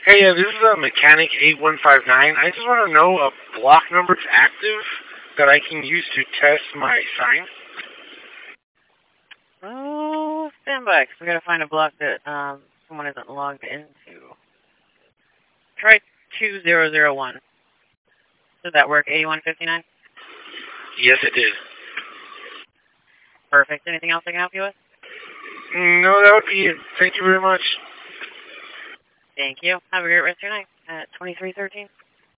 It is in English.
Hey, this is Mechanic 8159. I just want to know a block number that's active that I can use to test my sign. Oh, stand by, 'cause we gotta find a block that someone isn't logged into. Try 2001. Did that work? 8159? Yes, it did. Perfect. Anything else I can help you with? No, that would be it. Thank you very much. Thank you. Have a great rest of your night at 2313.